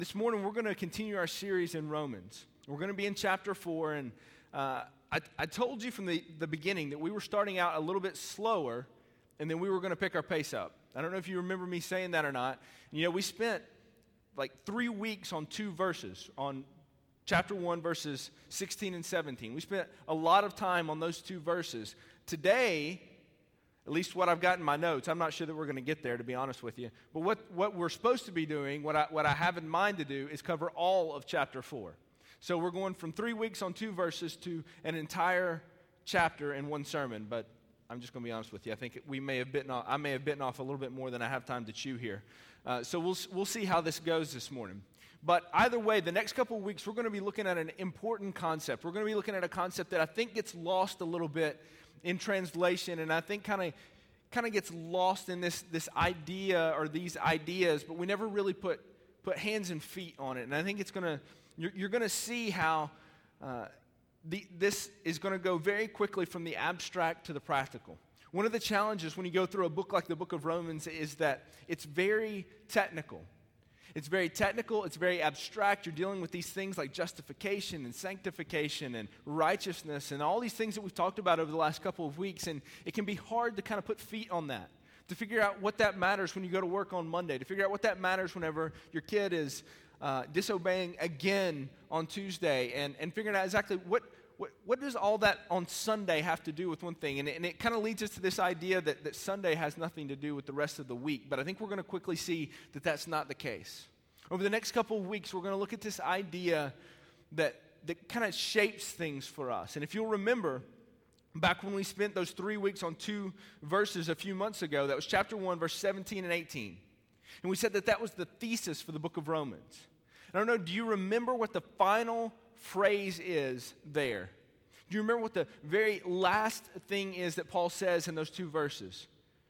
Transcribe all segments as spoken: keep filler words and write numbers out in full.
This morning, we're going to continue our series in Romans. We're going to be in chapter four, and uh, I, I told you from the, the beginning that we were starting out a little bit slower, and then we were going to pick our pace up. I don't know if you remember me saying that or not. You know, we spent like three weeks on two verses, on chapter one, verses sixteen and seventeen. We spent a lot of time on those two verses. Today, at least what I've got in my notes, I'm not sure that we're going to get there, to be honest with you. But what, what we're supposed to be doing, what I, what I have in mind to do, is cover all of chapter four. So we're going from three weeks on two verses to an entire chapter in one sermon. But I'm just going to be honest with you. I think we may have bitten off, I may have bitten off a little bit more than I have time to chew here. Uh, so we'll we'll see how this goes this morning. But either way, the next couple of weeks, we're going to be looking at an important concept. We're going to be looking at a concept that I think gets lost a little bit in translation, and I think kind of kind of gets lost in this this idea or these ideas, but we never really put put hands and feet on it. And I think it's going to you're, you're going to see how uh, the, this is going to go very quickly from the abstract to the practical. One of the challenges when you go through a book like the book of Romans is that it's very technical. It's very technical, it's very abstract. You're dealing with these things like justification and sanctification and righteousness and all these things that we've talked about over the last couple of weeks, and it can be hard to kind of put feet on that, to figure out what that matters when you go to work on Monday, to figure out what that matters whenever your kid is uh, disobeying again on Tuesday, and, and figuring out exactly what, what what does all that on Sunday have to do with one thing. And it, and it kind of leads us to this idea that, that Sunday has nothing to do with the rest of the week, but I think we're going to quickly see that that's not the case. Over the next couple of weeks, we're going to look at this idea that, that kind of shapes things for us. And if you'll remember, back when we spent those three weeks on two verses a few months ago, that was chapter one, verse seventeen and eighteen. And we said that that was the thesis for the book of Romans. I don't know, do you remember what the final phrase is there? Do you remember what the very last thing is that Paul says in those two verses?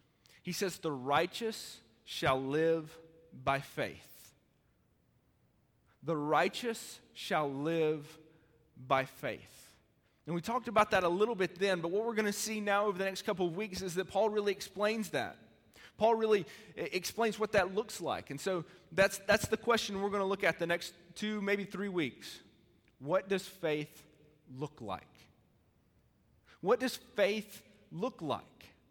He says, the righteous shall live by faith. The righteous shall live by faith. And we talked about that a little bit then, but what we're going to see now over the next couple of weeks is that Paul really explains that. Paul really explains what that looks like. And so that's that's the question we're going to look at the next two, maybe three weeks. What does faith look like? What does faith look like?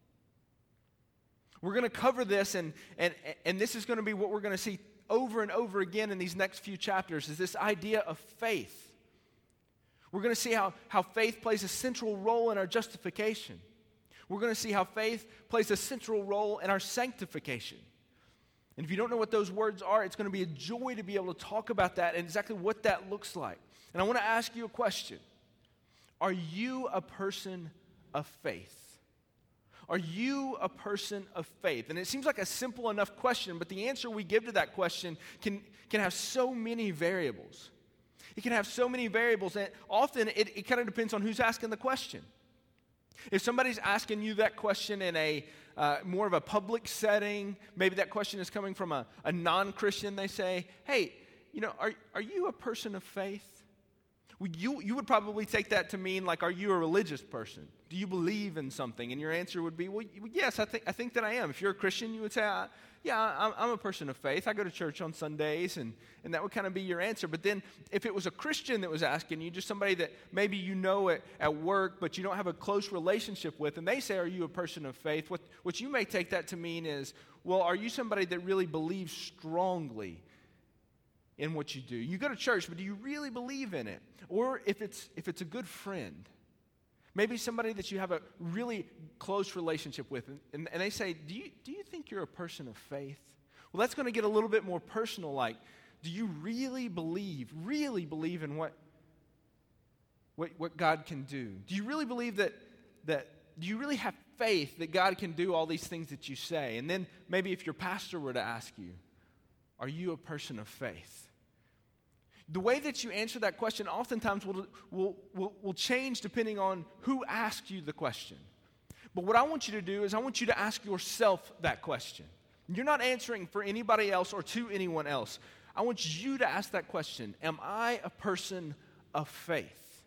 We're going to cover this, and and and this is going to be what we're going to see over and over again in these next few chapters, is this idea of faith. We're going to see how, how faith plays a central role in our justification. We're going to see how faith plays a central role in our sanctification. And if you don't know what those words are, it's going to be a joy to be able to talk about that and exactly what that looks like. And I want to ask you a question. Are you a person of faith? Are you a person of faith? And it seems like a simple enough question, but the answer we give to that question can, can have so many variables. It can have so many variables, and often it, it kind of depends on who's asking the question. If somebody's asking you that question in a uh, more of a public setting, maybe that question is coming from a, a non-Christian, they say, hey, you know, are, are you a person of faith? You, you would probably take that to mean, like, are you a religious person? Do you believe in something? And your answer would be, well, yes, I think I think that I am. If you're a Christian, you would say, uh, yeah, I'm, I'm a person of faith. I go to church on Sundays, and, and that would kind of be your answer. But then if it was a Christian that was asking you, just somebody that maybe you know at, at work, but you don't have a close relationship with, and they say, are you a person of faith? What, what you may take that to mean is, well, are you somebody that really believes strongly in what you do? You go to church, but do you really believe in it? Or if it's if it's a good friend, maybe somebody that you have a really close relationship with, and, and they say, do you do you think you're a person of faith? Well, that's going to get a little bit more personal, like, do you really believe, really believe in what, what, what God can do? Do you really believe that, that, do you really have faith that God can do all these things that you say? And then maybe if your pastor were to ask you, are you a person of faith? The way that you answer that question oftentimes will, will, will, will change depending on who asked you the question. But what I want you to do is I want you to ask yourself that question. You're not answering for anybody else or to anyone else. I want you to ask that question. Am I a person of faith?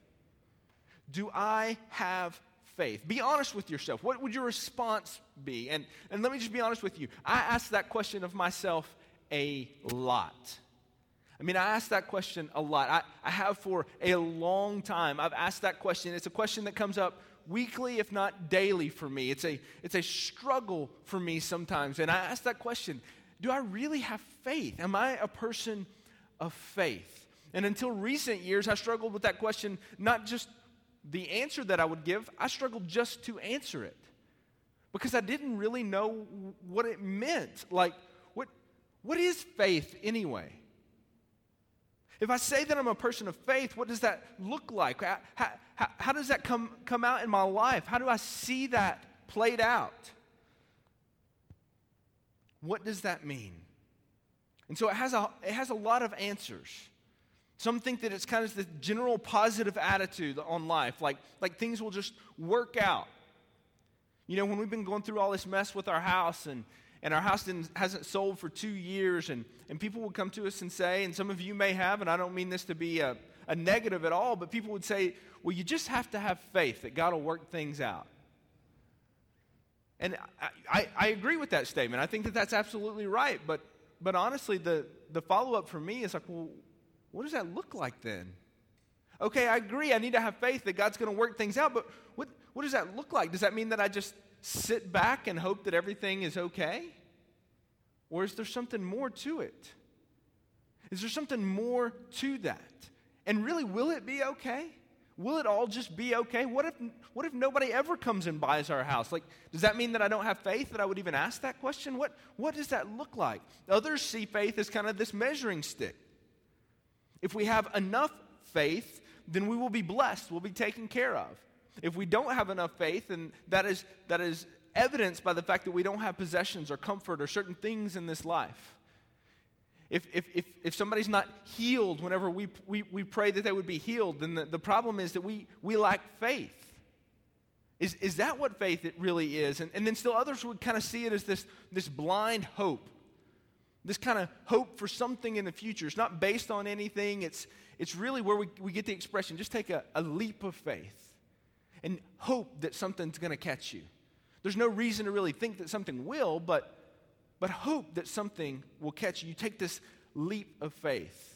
Do I have faith? Be honest with yourself. What would your response be? And, and let me just be honest with you. I ask that question of myself a lot. I mean, I ask that question a lot. I, I have for a long time. I've asked that question. It's a question that comes up weekly, if not daily for me. It's a, it's a struggle for me sometimes. And I ask that question, do I really have faith? Am I a person of faith? And until recent years, I struggled with that question, not just the answer that I would give, I struggled just to answer it. Because I didn't really know what it meant. Like, what, what is faith anyway? If I say that I'm a person of faith, what does that look like? How, how, how does that come, come out in my life? How do I see that played out? What does that mean? And so it has a, it has a lot of answers. Some think that it's kind of the general positive attitude on life, like, like things will just work out. You know, when we've been going through all this mess with our house, and, and our house didn't, hasn't sold for two years, and, and people would come to us and say, and some of you may have, and I don't mean this to be a, a negative at all, but people would say, well, you just have to have faith that God will work things out. And I, I, I agree with that statement. I think that that's absolutely right, but, but honestly, the, the follow-up for me is like, well, what does that look like then? Okay, I agree. I need to have faith that God's going to work things out, but what, what does that look like? Does that mean that I just sit back and hope that everything is okay? Or is there something more to it? Is there something more to that? And really, will it be okay? Will it all just be okay? What if, what if nobody ever comes and buys our house? Like, does that mean that I don't have faith that I would even ask that question? What, what does that look like? Others see faith as kind of this measuring stick. If we have enough faith, then we will be blessed, we'll be taken care of. If we don't have enough faith, then that is, that is evidenced by the fact that we don't have possessions or comfort or certain things in this life. If, if, if, if somebody's not healed whenever we, we, we pray that they would be healed, then the, the problem is that we, we lack faith. Is, is that what faith it really is? And, and then still others would kind of see it as this, this blind hope. This kind of hope for something in the future. It's not based on anything. It's, it's really where we, we get the expression, just take a, a leap of faith and hope that something's going to catch you. There's no reason to really think that something will, but, but hope that something will catch you. You take this leap of faith.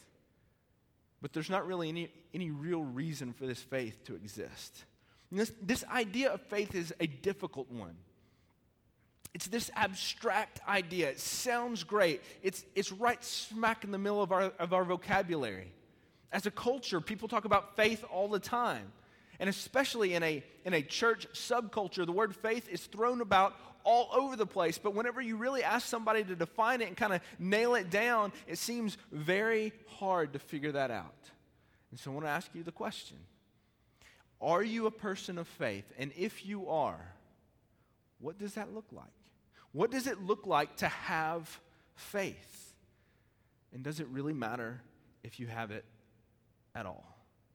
But there's not really any, any real reason for this faith to exist. And this, this idea of faith is a difficult one. It's this abstract idea. It sounds great. It's, it's right smack in the middle of our, of our vocabulary. As a culture, people talk about faith all the time. And especially in a, in a church subculture, the word faith is thrown about all over the place. But whenever you really ask somebody to define it and kind of nail it down, it seems very hard to figure that out. And so I want to ask you the question. Are you a person of faith? And if you are, what does that look like? What does it look like to have faith? And does it really matter if you have it at all?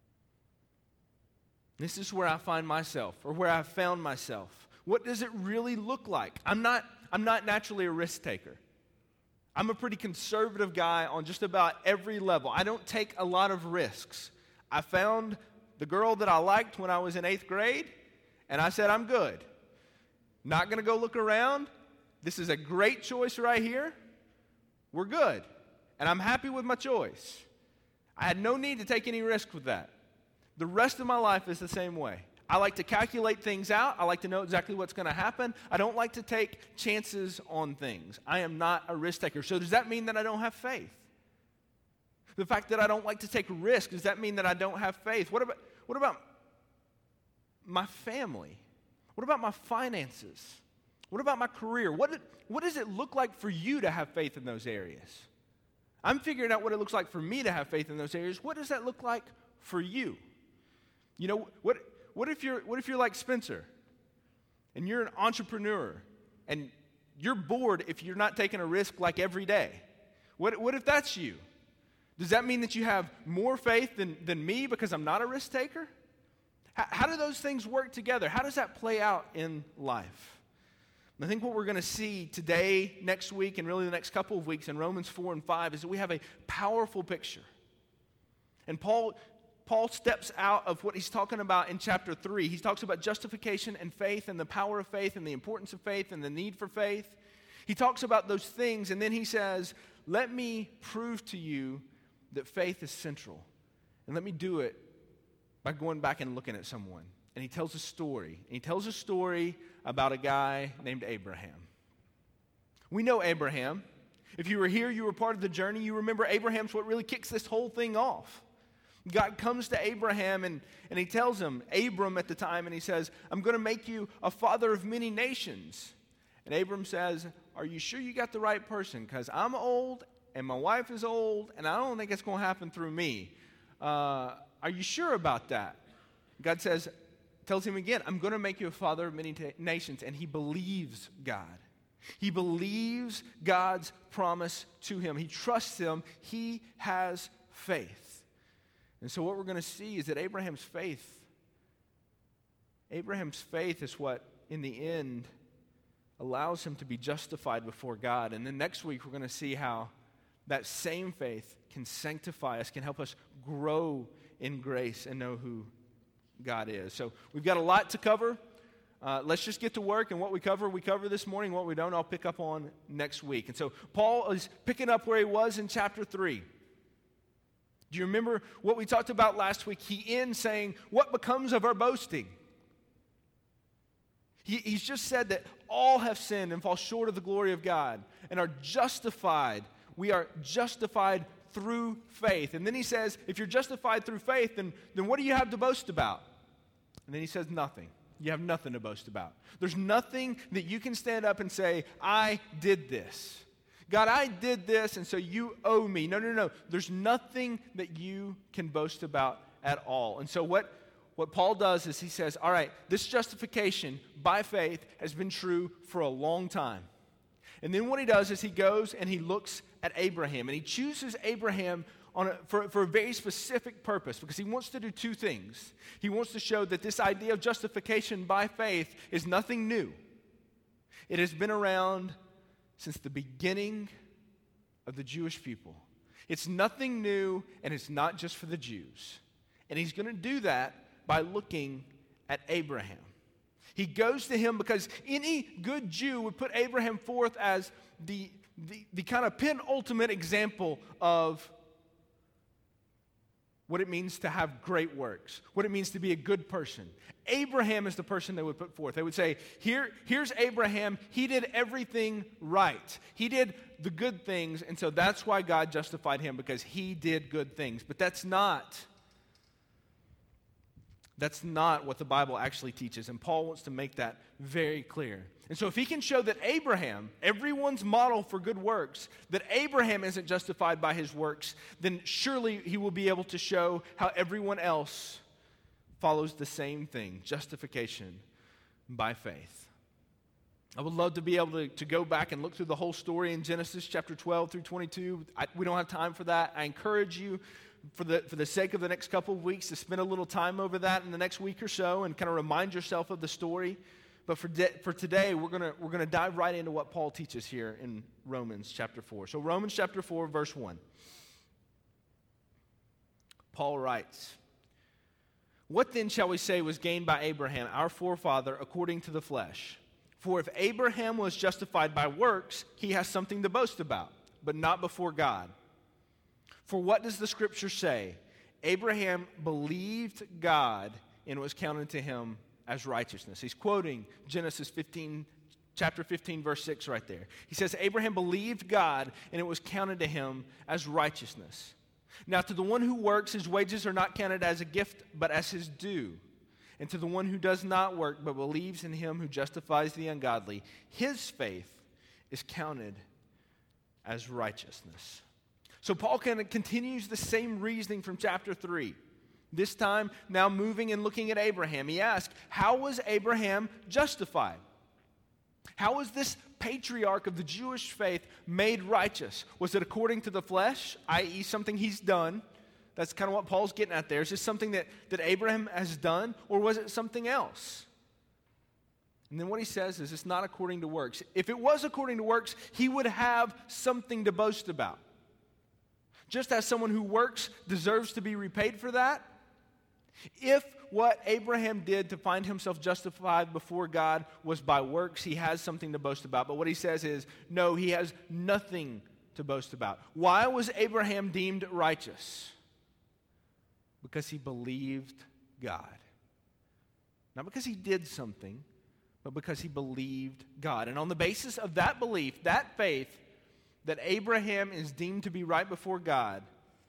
This is where I find myself, or where I've found myself. What does it really look like? I'm not, I'm not naturally a risk taker. I'm a pretty conservative guy on just about every level. I don't take a lot of risks. I found the girl that I liked when I was in eighth grade, and I said, I'm good. Not going to go look around. This is a great choice right here. We're good. And I'm happy with my choice. I had no need to take any risk with that. The rest of my life is the same way. I like to calculate things out. I like to know exactly what's going to happen. I don't like to take chances on things. I am not a risk taker. So does that mean that I don't have faith? The fact that I don't like to take risk, does that mean that I don't have faith? What about, what about my family? What about my finances? What about my career? What, what does it look like for you to have faith in those areas? I'm figuring out what it looks like for me to have faith in those areas. What does that look like for you? You know, what, what, if you're, what if you're like Spencer and you're an entrepreneur and you're bored if you're not taking a risk like every day? What, what if that's you? Does that mean that you have more faith than, than me because I'm not a risk taker? How, how do those things work together? How does that play out in life? And I think what we're going to see today, next week, and really the next couple of weeks in Romans four and five is that we have a powerful picture. And Paul, Paul steps out of what he's talking about in chapter three. He talks about justification and faith and the power of faith and the importance of faith and the need for faith. He talks about those things, and then he says, let me prove to you that faith is central. And let me do it by going back and looking at someone. And he tells a story. And he tells a story about a guy named Abraham. We know Abraham. If you were here, you were part of the journey, you remember Abraham's what really kicks this whole thing off. God comes to Abraham and, and he tells him, Abram at the time, and he says, I'm going to make you a father of many nations. And Abram says, are you sure you got the right person? Because I'm old and my wife is old and I don't think it's going to happen through me. Uh, are you sure about that? God says, tells him again, I'm going to make you a father of many t- nations. And he believes God. He believes God's promise to him. He trusts him. He has faith. And so what we're going to see is that Abraham's faith, Abraham's faith is what, in the end, allows him to be justified before God. And then next week, we're going to see how that same faith can sanctify us, can help us grow in grace and know who God is. So we've got a lot to cover. Uh, let's just get to work, and what we cover, we cover this morning. What we don't, I'll pick up on next week. And so Paul is picking up where he was in chapter three. Do you remember what we talked about last week? He ends saying, what becomes of our boasting? He, he's just said that all have sinned and fall short of the glory of God and are justified. We are justified through faith. And then he says, if you're justified through faith, then, then what do you have to boast about? And then he says, nothing. You have nothing to boast about. There's nothing that you can stand up and say, I did this. God, I did this, and so you owe me. No, no, no. There's nothing that you can boast about at all. And so what, what Paul does is he says, all right, this justification by faith has been true for a long time. And then what he does is he goes and he looks at Abraham, and he chooses Abraham on a, for, for a very specific purpose, because he wants to do two things. He wants to show that this idea of justification by faith is nothing new. It has been around since the beginning of the Jewish people. It's nothing new, and it's not just for the Jews. And he's going to do that by looking at Abraham. He goes to him because any good Jew would put Abraham forth as the, the, the kind of penultimate example of what it means to have great works, what it means to be a good person. Abraham is the person they would put forth. They would say, Here, here's Abraham. He did everything right. He did the good things, and so that's why God justified him, because he did good things. But that's not, that's not what the Bible actually teaches, and Paul wants to make that very clear. And so if he can show that Abraham, everyone's model for good works, that Abraham isn't justified by his works, then surely he will be able to show how everyone else follows the same thing, justification by faith. I would love to be able to, to go back and look through the whole story in Genesis chapter twelve through twenty-two. I, we don't have time for that. I encourage you, for the, for the sake of the next couple of weeks, to spend a little time over that in the next week or so and kind of remind yourself of the story. But for, de- for today, we're going we're gonna dive right into what Paul teaches here in Romans chapter four. So Romans chapter four, verse one. Paul writes, "What then shall we say was gained by Abraham, our forefather, according to the flesh? For if Abraham was justified by works, he has something to boast about, but not before God. For what does the Scripture say? Abraham believed God, and it was counted to him as righteousness." He's quoting Genesis fifteen, chapter fifteen, verse six right there. He says, Abraham believed God, and it was counted to him as righteousness. Now, to the one who works, his wages are not counted as a gift, but as his due. And to the one who does not work, but believes in him who justifies the ungodly, his faith is counted as righteousness. So Paul kind of continues the same reasoning from chapter three. This time, now moving and looking at Abraham. He asks, how was Abraham justified? How was this patriarch of the Jewish faith made righteous? Was it according to the flesh, that is something he's done? That's kind of what Paul's getting at there. Is this something that, that Abraham has done, or was it something else? And then what he says is it's not according to works. If it was according to works, he would have something to boast about. Just as someone who works deserves to be repaid for that, if what Abraham did to find himself justified before God was by works, he has something to boast about. But what he says is, no, he has nothing to boast about. Why was Abraham deemed righteous? Because he believed God. Not because he did something, but because he believed God. And on the basis of that belief, that faith, that Abraham is deemed to be right before God,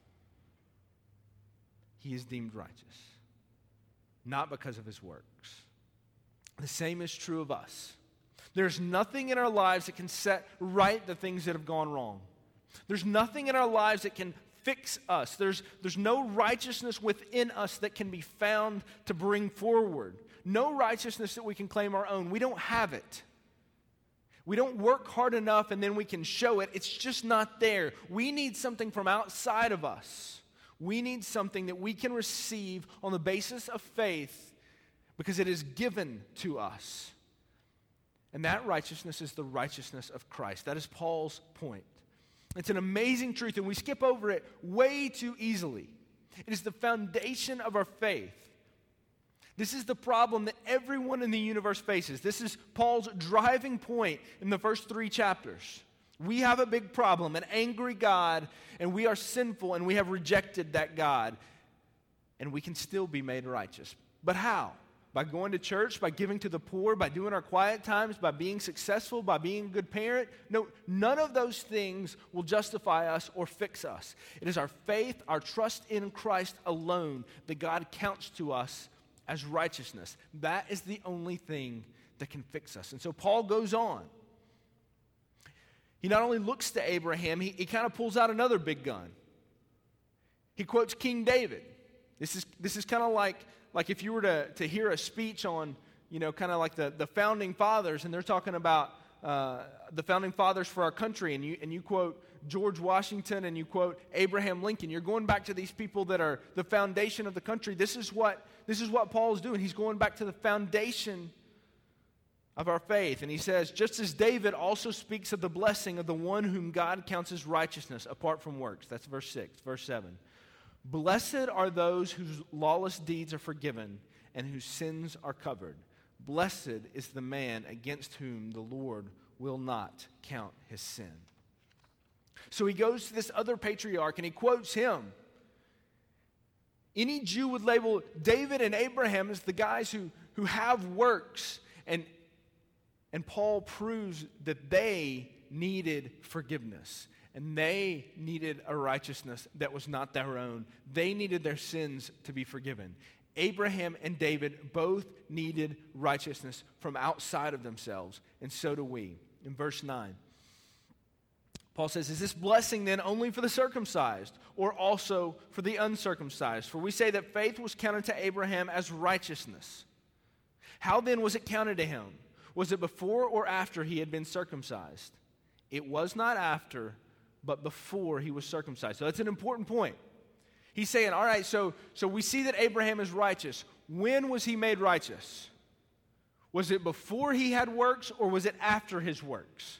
he is deemed righteous. Not because of his works. The same is true of us. There's nothing in our lives that can set right the things that have gone wrong. There's nothing in our lives that can fix us. There's, there's no righteousness within us that can be found to bring forward. No righteousness that we can claim our own. We don't have it. We don't work hard enough and then we can show it. It's just not there. We need something from outside of us. We need something that we can receive on the basis of faith because it is given to us. And that righteousness is the righteousness of Christ. That is Paul's point. It's an amazing truth, and we skip over it way too easily. It is the foundation of our faith. This is the problem that everyone in the universe faces. This is Paul's driving point in the first three chapters. We have a big problem, an angry God, and we are sinful, and we have rejected that God. And we can still be made righteous. But how? By going to church, by giving to the poor, by doing our quiet times, by being successful, by being a good parent? No, none of those things will justify us or fix us. It is our faith, our trust in Christ alone that God counts to us as righteousness. That is the only thing that can fix us. And so Paul goes on. He not only looks to Abraham, he, he kind of pulls out another big gun. He quotes King David. This is, this is kind of like... Like if you were to, to hear a speech on, you know, kind of like the, the founding fathers, and they're talking about uh, the founding fathers for our country, and you and you quote George Washington and you quote Abraham Lincoln. You're going back to these people that are the foundation of the country. This is what this is what Paul is doing. He's going back to the foundation of our faith. And he says, just as David also speaks of the blessing of the one whom God counts as righteousness apart from works. That's verse six, verse seven. Blessed are those whose lawless deeds are forgiven and whose sins are covered. Blessed is the man against whom the Lord will not count his sin. So he goes to this other patriarch and he quotes him. Any Jew would label David and Abraham as the guys who, who have works. And, and Paul proves that they needed forgiveness. And they needed a righteousness that was not their own. They needed their sins to be forgiven. Abraham and David both needed righteousness from outside of themselves, and so do we. In verse nine, Paul says, is this blessing then only for the circumcised, or also for the uncircumcised? For we say that faith was counted to Abraham as righteousness. How then was it counted to him? Was it before or after he had been circumcised? It was not after, but before he was circumcised. So that's an important point. He's saying, all right, so, so we see that Abraham is righteous. When was he made righteous? Was it before he had works, or was it after his works?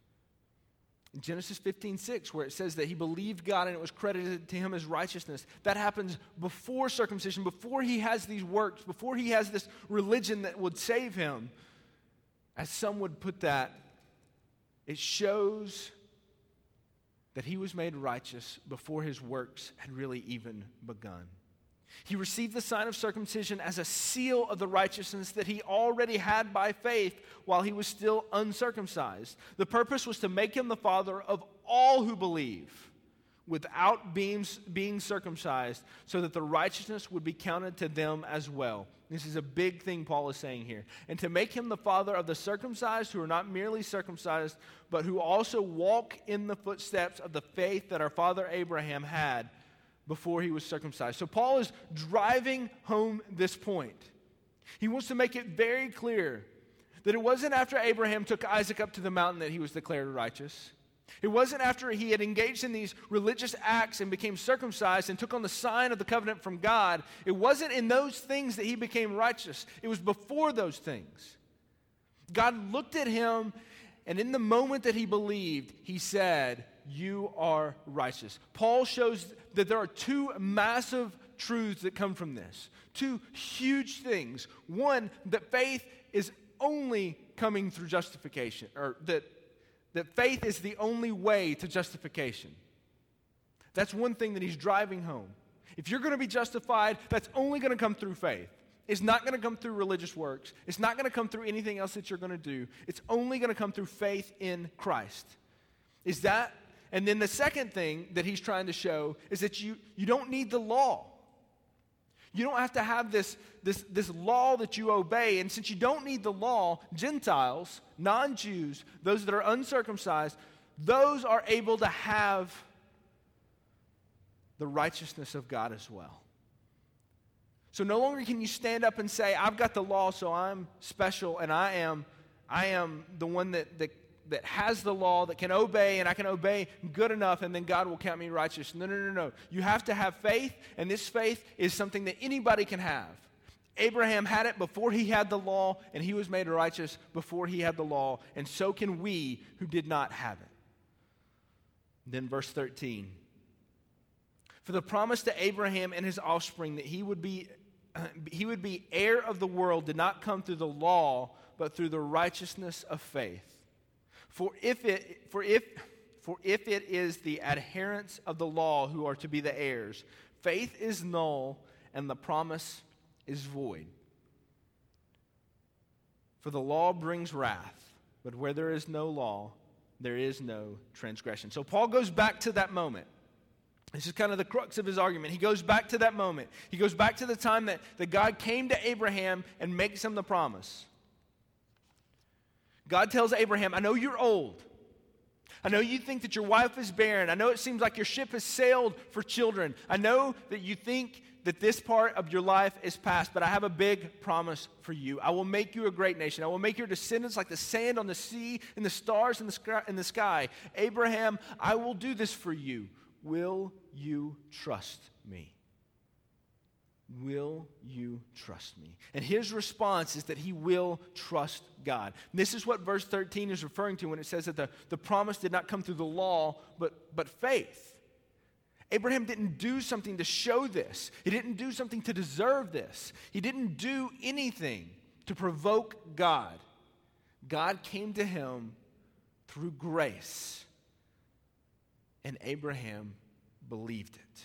In Genesis fifteen six, where it says that he believed God and it was credited to him as righteousness, that happens before circumcision, before he has these works, before he has this religion that would save him. As some would put that, it shows that he was made righteous before his works had really even begun. He received the sign of circumcision as a seal of the righteousness that he already had by faith while he was still uncircumcised. The purpose was to make him the father of all who believe without being, being circumcised, so that the righteousness would be counted to them as well. This is a big thing Paul is saying here. And to make him the father of the circumcised who are not merely circumcised, but who also walk in the footsteps of the faith that our father Abraham had before he was circumcised. So Paul is driving home this point. He wants to make it very clear that it wasn't after Abraham took Isaac up to the mountain that he was declared righteous. It wasn't after he had engaged in these religious acts and became circumcised and took on the sign of the covenant from God. It wasn't in those things that he became righteous. It was before those things. God looked at him, and in the moment that he believed, he said, "You are righteous." Paul shows that there are two massive truths that come from this. Two huge things. One, that faith is only coming through justification, or that that faith is the only way to justification. That's one thing that he's driving home. If you're going to be justified, that's only going to come through faith. It's not going to come through religious works. It's not going to come through anything else that you're going to do. It's only going to come through faith in Christ. Is that, and then the second thing that he's trying to show is that you, you don't need the law. You don't have to have this, this, this law that you obey. And since you don't need the law, Gentiles, non-Jews, those that are uncircumcised, those are able to have the righteousness of God as well. So no longer can you stand up and say, I've got the law, so I'm special, and I am, I am the one that, that, that has the law, that can obey, and I can obey good enough, and then God will count me righteous. No, no, no, no. You have to have faith, and this faith is something that anybody can have. Abraham had it before he had the law, and he was made righteous before he had the law, and so can we who did not have it. Then verse thirteen. For the promise to Abraham and his offspring that he would be he would be heir of the world did not come through the law, but through the righteousness of faith. For if it for if for if it is the adherents of the law who are to be the heirs, faith is null and the promise is void. For the law brings wrath, but where there is no law, there is no transgression. So Paul goes back to that moment. This is kind of the crux of his argument. He goes back to that moment. He goes back to the time that, that God came to Abraham and makes him the promise. God tells Abraham, I know you're old. I know you think that your wife is barren. I know it seems like your ship has sailed for children. I know that you think that this part of your life is past, but I have a big promise for you. I will make you a great nation. I will make your descendants like the sand on the sea and the stars in the sky. In the sky. Abraham, I will do this for you. Will you trust me? Will you trust me? And his response is that he will trust God. And this is what verse thirteen is referring to when it says that the, the promise did not come through the law, but, but faith. Abraham didn't do something to show this. He didn't do something to deserve this. He didn't do anything to provoke God. God came to him through grace. And Abraham believed it.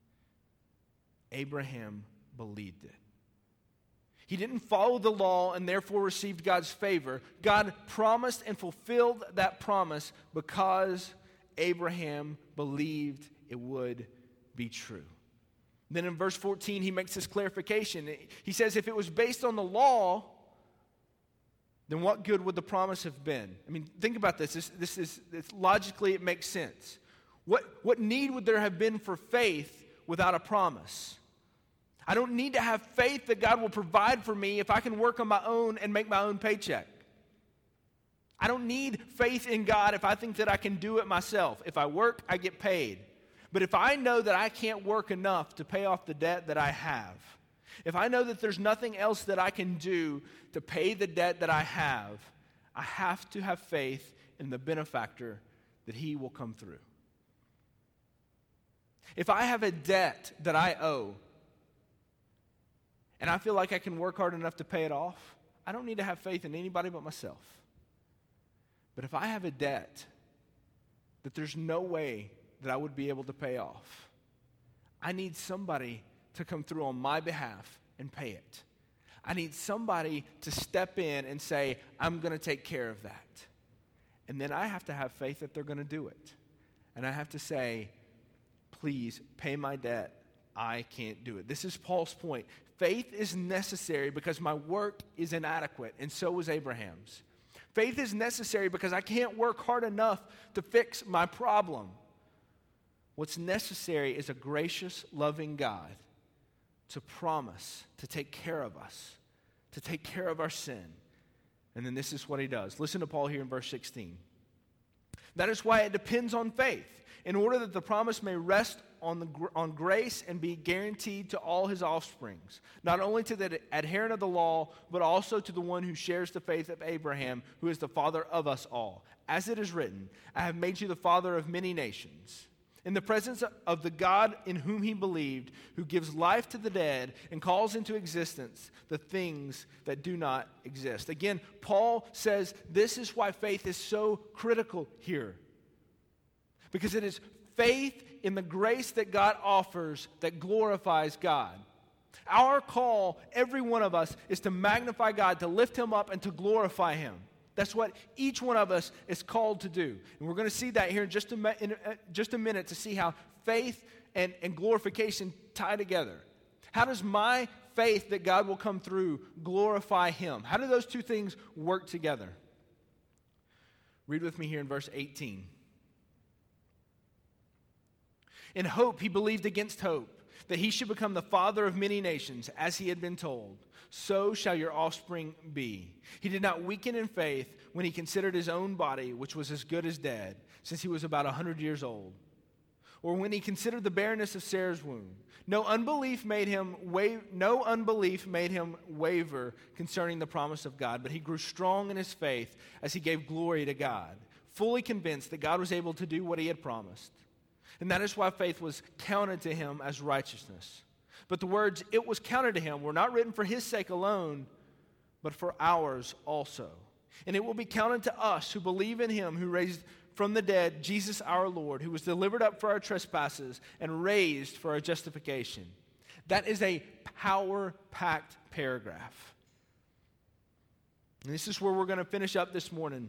Abraham believed it. He didn't follow the law and therefore received God's favor. God promised and fulfilled that promise because Abraham believed it would be true. Then in verse fourteen, he makes this clarification. He says, if it was based on the law, then what good would the promise have been? I mean, think about this. This, this is this, logically, it makes sense. What, what need would there have been for faith without a promise? I don't need to have faith that God will provide for me if I can work on my own and make my own paycheck. I don't need faith in God if I think that I can do it myself. If I work, I get paid. But if I know that I can't work enough to pay off the debt that I have, if I know that there's nothing else that I can do to pay the debt that I have, I have to have faith in the benefactor that he will come through. If I have a debt that I owe, and I feel like I can work hard enough to pay it off, I don't need to have faith in anybody but myself. But if I have a debt that there's no way that I would be able to pay off, I need somebody to come through on my behalf and pay it. I need somebody to step in and say, I'm going to take care of that. And then I have to have faith that they're going to do it. And I have to say, please pay my debt. I can't do it. This is Paul's point. Faith is necessary because my work is inadequate, and so was Abraham's. Faith is necessary because I can't work hard enough to fix my problem. What's necessary is a gracious, loving God to promise to take care of us, to take care of our sin. And then this is what he does. Listen to Paul here in verse sixteen. That is why it depends on faith, in order that the promise may rest on, the, on grace and be guaranteed to all his offsprings, not only to the adherent of the law, but also to the one who shares the faith of Abraham, who is the father of us all. As it is written, I have made you the father of many nations. in the presence of the God in whom he believed, who gives life to the dead and calls into existence the things that do not exist. Again, Paul says this is why faith is so critical here. Because it is faith in the grace that God offers that glorifies God. Our call, every one of us, is to magnify God, to lift him up, and to glorify him. That's what each one of us is called to do. And we're going to see that here in just a, in just a minute to see how faith and, and glorification tie together. How does my faith that God will come through glorify him? How do those two things work together? Read with me here in verse eighteen. In hope, he believed against hope, that he should become the father of many nations, as he had been told. So shall your offspring be. He did not weaken in faith when he considered his own body, which was as good as dead, since he was about a hundred years old. Or when he considered the barrenness of Sarah's womb. No unbelief made him wa- no unbelief made him waver concerning the promise of God, but he grew strong in his faith as he gave glory to God, fully convinced that God was able to do what he had promised. And that is why faith was counted to him as righteousness. But the words, "it was counted to him," were not written for his sake alone, but for ours also. And it will be counted to us who believe in him who raised from the dead Jesus our Lord, who was delivered up for our trespasses and raised for our justification. That is a power-packed paragraph. And this is where we're going to finish up this morning.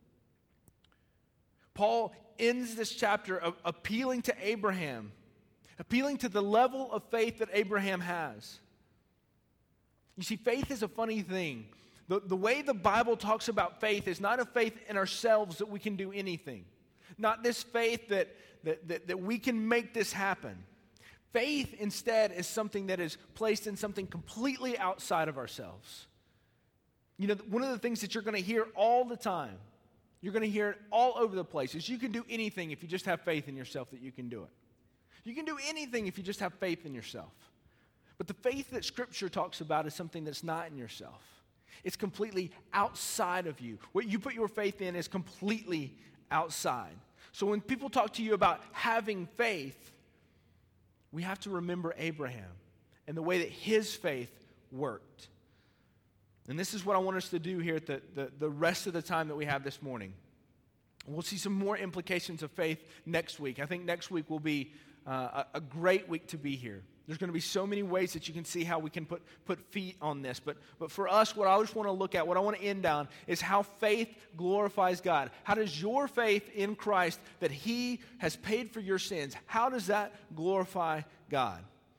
Paul ends this chapter of appealing to Abraham, appealing to the level of faith that Abraham has. You see, faith is a funny thing. The, the way the Bible talks about faith is not a faith in ourselves that we can do anything. Not this faith that, that, that, that we can make this happen. Faith instead is something that is placed in something completely outside of ourselves. You know, one of the things that you're going to hear all the time, you're going to hear it all over the place, is you can do anything if you just have faith in yourself that you can do it. You can do anything if you just have faith in yourself. But the faith that Scripture talks about is something that's not in yourself. It's completely outside of you. What you put your faith in is completely outside. So when people talk to you about having faith, we have to remember Abraham and the way that his faith worked. And this is what I want us to do here at the, the, the rest of the time that we have this morning. We'll see some more implications of faith next week. I think next week will be uh, a, a great week to be here. There's going to be so many ways that you can see how we can put, put feet on this. But, but for us, what I just want to look at, what I want to end on, is how faith glorifies God. How does your faith in Christ, that he has paid for your sins, how does that glorify God?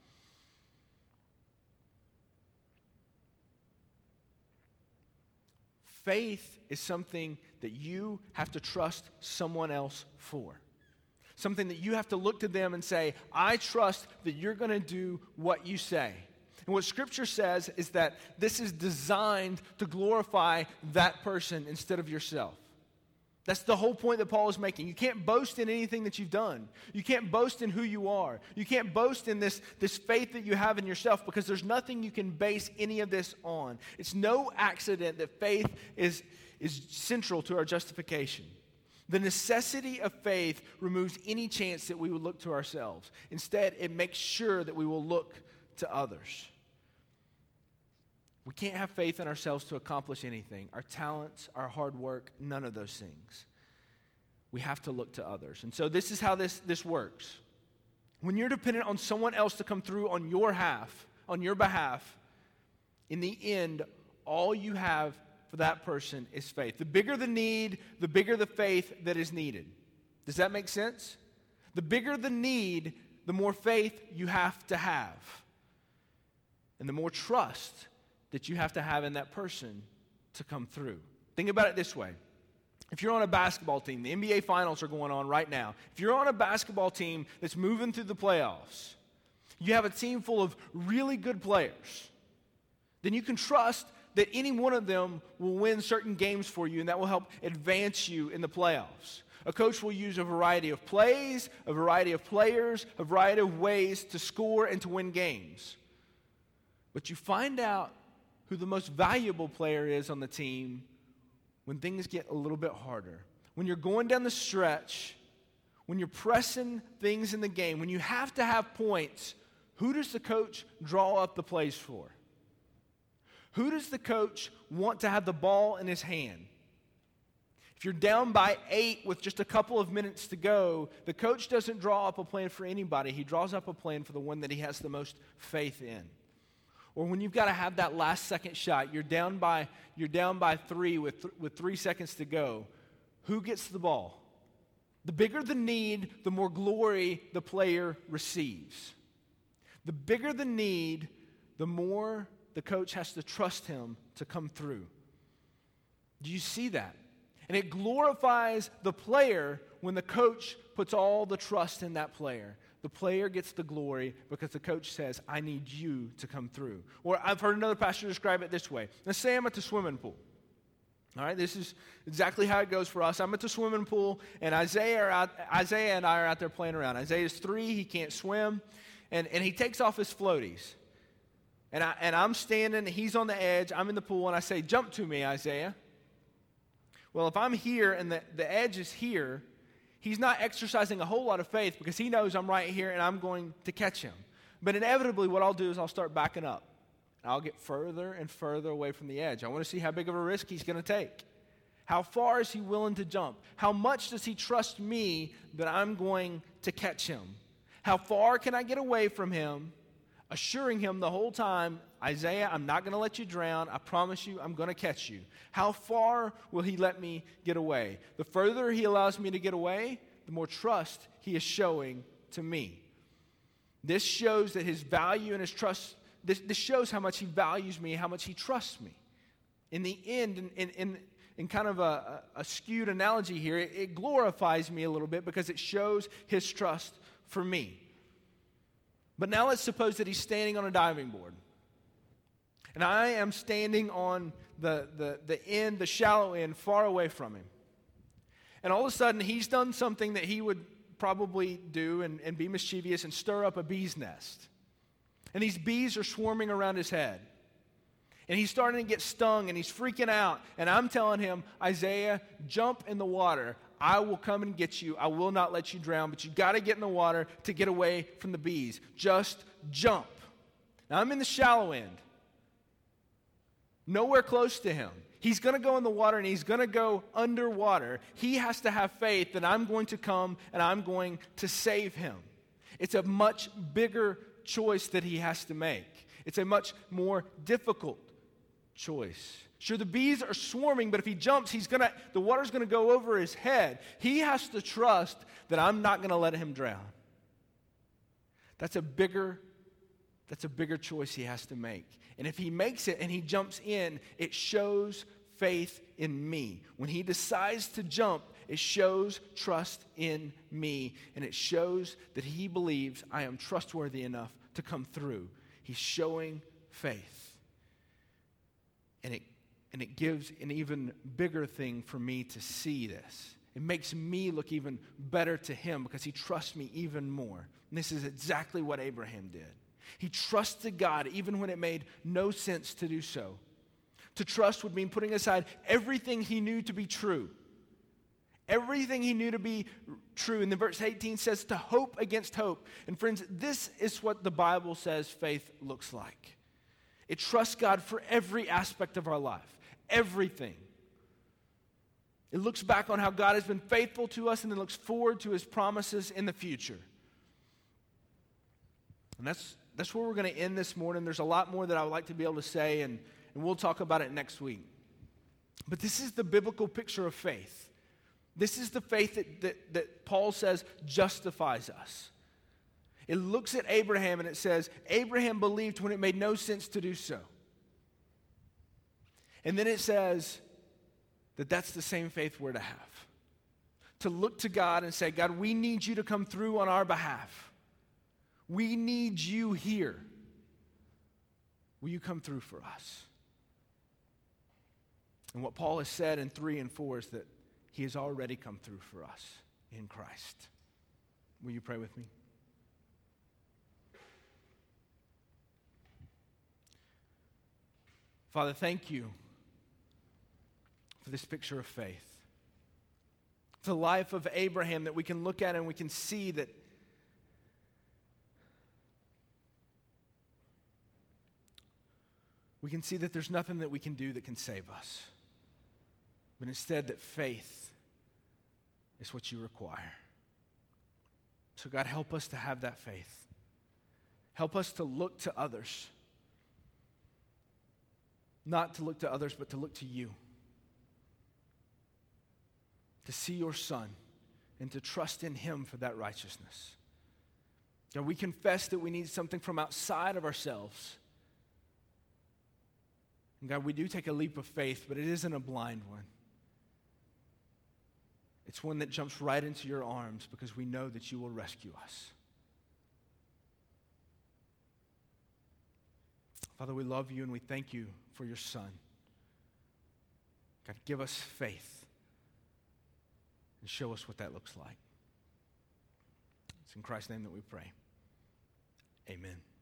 Faith is something that you have to trust someone else for. Something that you have to look to them and say, I trust that you're going to do what you say. And what Scripture says is that this is designed to glorify that person instead of yourself. That's the whole point that Paul is making. You can't boast in anything that you've done. You can't boast in who you are. You can't boast in this, this faith that you have in yourself, because there's nothing you can base any of this on. It's no accident that faith is, is central to our justification. The necessity of faith removes any chance that we would look to ourselves. Instead, it makes sure that we will look to others. We can't have faith in ourselves to accomplish anything. Our talents, our hard work, none of those things. We have to look to others. And so this is how this, this works. When you're dependent on someone else to come through on your half, on your behalf, in the end, all you have for that person is faith. The bigger the need, the bigger the faith that is needed. Does that make sense? The bigger the need, the more faith you have to have. And the more trust that you have to have in that person to come through. Think about it this way. If you're on a basketball team, the N B A finals are going on right now. If you're on a basketball team that's moving through the playoffs, you have a team full of really good players, then you can trust that any one of them will win certain games for you, and that will help advance you in the playoffs. A coach will use a variety of plays, a variety of players, a variety of ways to score and to win games. But you find out who the most valuable player is on the team when things get a little bit harder. When you're going down the stretch, when you're pressing things in the game, when you have to have points, who does the coach draw up the plays for? Who does the coach want to have the ball in his hand? If you're down by eight with just a couple of minutes to go, the coach doesn't draw up a plan for anybody. He draws up a plan for the one that he has the most faith in. Or when you've got to have that last second shot, you're down by you're down by three with th- with three seconds to go. Who gets the ball? The bigger the need, the more glory the player receives. The bigger the need, the more the coach has to trust him to come through. Do you see that? And it glorifies the player when the coach puts all the trust in that player. The player gets the glory because the coach says, I need you to come through. Or I've heard another pastor describe it this way. Let's say I'm at the swimming pool. All right, this is exactly how it goes for us. I'm at the swimming pool, and Isaiah, are out, Isaiah and I are out there playing around. Isaiah's three, he can't swim, and, and he takes off his floaties. And, I, and I'm standing, he's on the edge, I'm in the pool, and I say, jump to me, Isaiah. Well, if I'm here and the, the edge is here, he's not exercising a whole lot of faith because he knows I'm right here and I'm going to catch him. But inevitably, what I'll do is I'll start backing up. I'll get further and further away from the edge. I want to see how big of a risk he's going to take. How far is he willing to jump? How much does he trust me that I'm going to catch him? How far can I get away from him, assuring him the whole time, Isaiah, I'm not going to let you drown. I promise you I'm going to catch you. How far will he let me get away? The further he allows me to get away, the more trust he is showing to me. This shows that his value and his trust, this, this shows how much he values me, how much he trusts me. In the end, in, in, in, in kind of a, a skewed analogy here, it, it glorifies me a little bit because it shows his trust for me. But now let's suppose that he's standing on a diving board. And I am standing on the, the, the end, the shallow end, far away from him. And all of a sudden, he's done something that he would probably do and, and be mischievous and stir up a bee's nest. And these bees are swarming around his head. And he's starting to get stung, and he's freaking out. And I'm telling him, Isaiah, jump in the water. I will come and get you. I will not let you drown, but you got to get in the water to get away from the bees. Just jump. Now, I'm in the shallow end. Nowhere close to him. He's going to go in the water and he's going to go underwater. He has to have faith that I'm going to come and I'm going to save him. It's a much bigger choice that he has to make. It's a much more difficult choice. Sure, the bees are swarming, but if he jumps, he's gonna the water's going to go over his head. He has to trust that I'm not going to let him drown. That's a bigger That's a bigger choice he has to make. And if he makes it and he jumps in, it shows faith in me. When he decides to jump, it shows trust in me. And it shows that he believes I am trustworthy enough to come through. He's showing faith. And it, and it gives an even bigger thing for me to see this. It makes me look even better to him because he trusts me even more. And this is exactly what Abraham did. He trusted God even when it made no sense to do so. To trust would mean putting aside everything he knew to be true. Everything he knew to be true. And then verse eighteen says to hope against hope. And friends, this is what the Bible says faith looks like. It trusts God for every aspect of our life. Everything. It looks back on how God has been faithful to us and then looks forward to his promises in the future. And that's That's where we're going to end this morning. There's a lot more that I would like to be able to say, and, and we'll talk about it next week. But this is the biblical picture of faith. This is the faith that, that, that Paul says justifies us. It looks at Abraham and it says, Abraham believed when it made no sense to do so. And then it says that that's the same faith we're to have. To look to God and say, God, we need you to come through on our behalf. We need you here. Will you come through for us? And what Paul has said in three and four is that he has already come through for us in Christ. Will you pray with me? Father, thank you for this picture of faith. the life of Abraham that we can look at and we can see that we can see that there's nothing that we can do that can save us. But instead that faith is what you require. So God, help us to have that faith. Help us to look to others. Not to look to others, but to look to you. To see your Son and to trust in him for that righteousness. God, we confess that we need something from outside of ourselves. And God, we do take a leap of faith, but it isn't a blind one. It's one that jumps right into your arms because we know that you will rescue us. Father, we love you and we thank you for your Son. God, give us faith and show us what that looks like. It's in Christ's name that we pray. Amen.